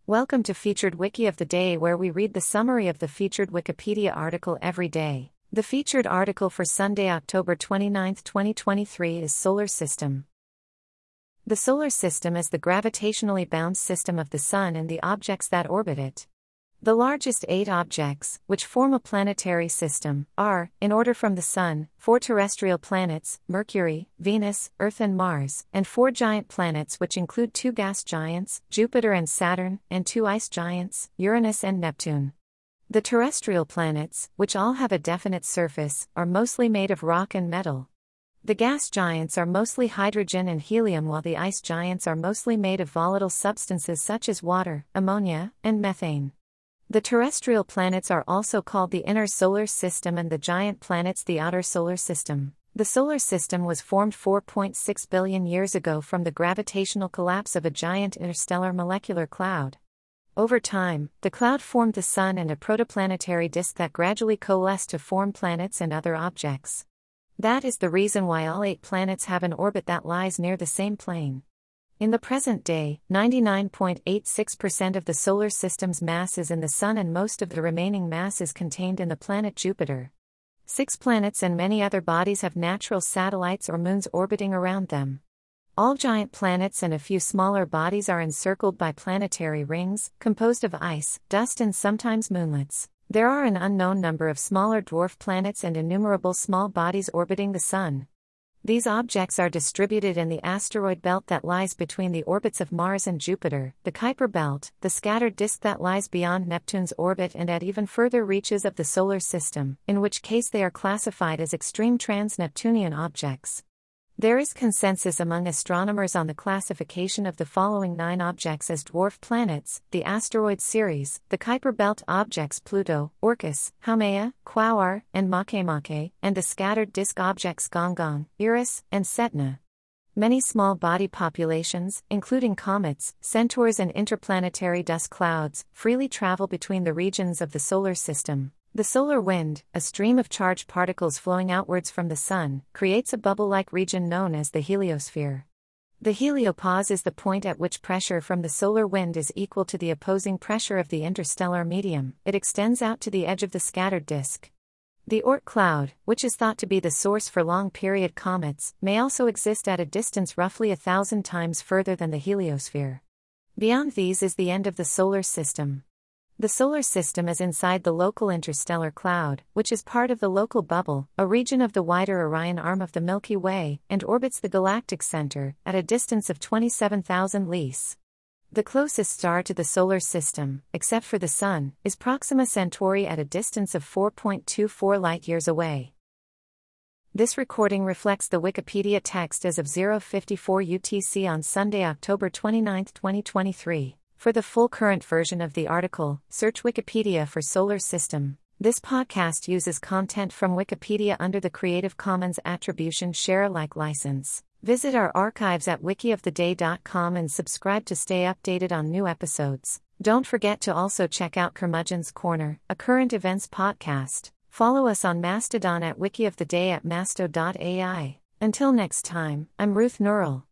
Welcome to Featured Wiki of the Day, where we read the summary of the featured Wikipedia article every day. The featured article for Sunday, October 29, 2023 is Solar System. The Solar System is the gravitationally bound system of the Sun and the objects that orbit it. The largest 8 objects, which form a planetary system, are, in order from the Sun, 4 terrestrial planets, Mercury, Venus, Earth and Mars, and 4 giant planets which include 2 gas giants, Jupiter and Saturn, and 2 ice giants, Uranus and Neptune. The terrestrial planets, which all have a definite surface, are mostly made of rock and metal. The gas giants are mostly hydrogen and helium, while the ice giants are mostly made of volatile substances such as water, ammonia, and methane. The terrestrial planets are also called the inner solar system and the giant planets the outer solar system. The solar system was formed 4.6 billion years ago from the gravitational collapse of a giant interstellar molecular cloud. Over time, the cloud formed the Sun and a protoplanetary disk that gradually coalesced to form planets and other objects. That is the reason why all 8 planets have an orbit that lies near the same plane. In the present day, 99.86% of the solar system's mass is in the Sun and most of the remaining mass is contained in the planet Jupiter. 6 planets and many other bodies have natural satellites or moons orbiting around them. All giant planets and a few smaller bodies are encircled by planetary rings, composed of ice, dust and sometimes moonlets. There are an unknown number of smaller dwarf planets and innumerable small bodies orbiting the Sun. These objects are distributed in the asteroid belt that lies between the orbits of Mars and Jupiter, the Kuiper belt, the scattered disk that lies beyond Neptune's orbit, and at even further reaches of the solar system, in which case they are classified as extreme trans-Neptunian objects. There is consensus among astronomers on the classification of the following 9 objects as dwarf planets: the asteroid Ceres, the Kuiper belt objects Pluto, Orcus, Haumea, Quaoar, and Makemake, and the scattered disk objects Gongon, Eris, and Setna. Many small body populations, including comets, centaurs and interplanetary dust clouds, freely travel between the regions of the solar system. The solar wind, a stream of charged particles flowing outwards from the Sun, creates a bubble-like region known as the heliosphere. The heliopause is the point at which pressure from the solar wind is equal to the opposing pressure of the interstellar medium. It extends out to the edge of the scattered disk. The Oort cloud, which is thought to be the source for long-period comets, may also exist at a distance roughly 1,000 times further than the heliosphere. Beyond these is the end of the solar system. The solar system is inside the local interstellar cloud, which is part of the local bubble, a region of the wider Orion arm of the Milky Way, and orbits the galactic center, at a distance of 27,000 lieues. The closest star to the solar system, except for the Sun, is Proxima Centauri at a distance of 4.24 light-years away. This recording reflects the Wikipedia text as of 0:54 UTC on Sunday, October 29, 2023. For the full current version of the article, search Wikipedia for Solar System. This podcast uses content from Wikipedia under the Creative Commons Attribution Share Alike license. Visit our archives at wikioftheday.com and subscribe to stay updated on new episodes. Don't forget to also check out Curmudgeon's Corner, a current events podcast. Follow us on Mastodon at wikioftheday@masto.ai. Until next time, I'm Ruth Nurl.